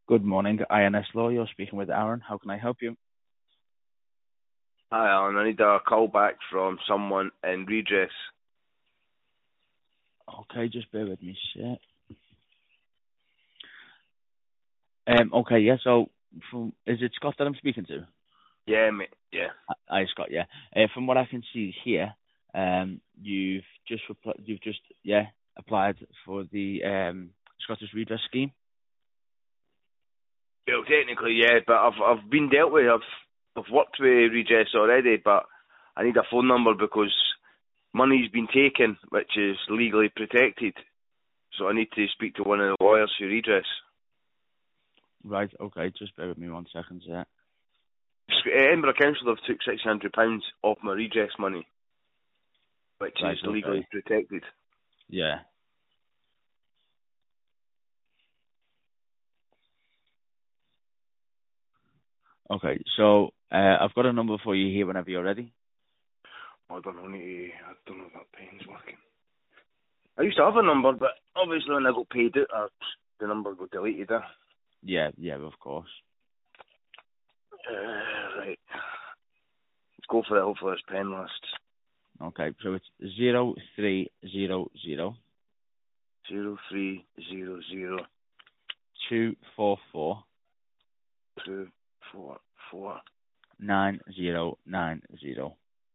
Good morning, INS Law. You're speaking with Aaron. How can I help you? Hi, Alan. I need a call back from someone in redress. Okay, just bear with me, sir. Okay, yeah, so is it Scott that I'm speaking to? Yeah, mate. Yeah. Hi, Scott, yeah. From what I can see here, you've just applied for the Scottish Redress Scheme. Well, technically, yeah, but I've been dealt with. I've worked with redress already, but I need a phone number because money's been taken, which is legally protected. So I need to speak to one of the lawyers for redress. Right, okay, just bear with me 1 second, sir. Edinburgh Council have took £600 off my redress money, which Right, is okay. legally protected. Yeah. Okay, so I've got a number for you here whenever you're ready. I don't know if that pen's working. I used to have a number, but obviously when I got paid out, the number got deleted. Yeah, of course. Right. Let's go for it. Hopefully it's pen list. Okay, so it's 0300 0300 244 244 9090.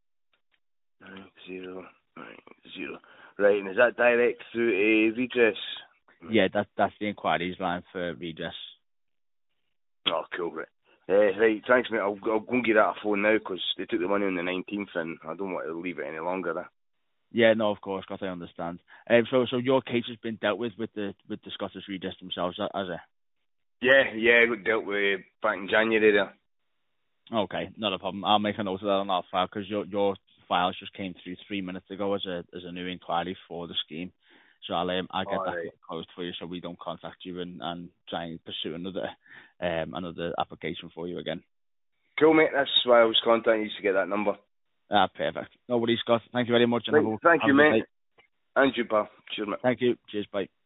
9090. Right, and is that direct through a redress? Yeah, that's the inquiries line for redress. Oh, cool, right. Right, thanks, mate. I'll go and get that a phone now because they took the money on the 19th and I don't want to leave it any longer. Yeah, no, of course, I understand. So your case has been dealt with the Scottish Redress themselves, has it? Yeah, I got dealt with back in January there. Okay, not a problem. I'll make a note of that on our file because your files just came through 3 minutes ago as a new inquiry for the scheme. So I'll get that closed for you so we don't contact you and try and pursue another application for you again. Cool, mate. That's why I was contacting you to get that number. Perfect. No worries, Scott. Thank you very much. Thank you, mate. And you, pal. Cheers, mate. Thank you. Cheers, bye.